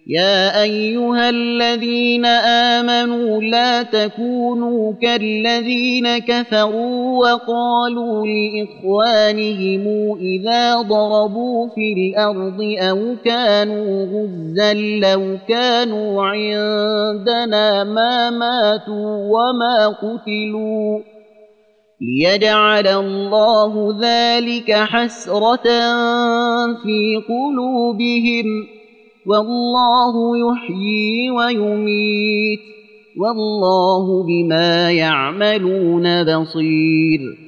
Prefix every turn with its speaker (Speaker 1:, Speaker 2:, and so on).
Speaker 1: يا أيها الذين آمنوا لا تكونوا كالذين كفروا وقالوا لإخوانهم إذا ضربوا في الأرض أو كانوا غزا لو كانوا عندنا ما ماتوا وما قتلوا ليجعل الله ذلك حسرة في قلوبهم والله يحيي ويميت والله بما يعملون بصير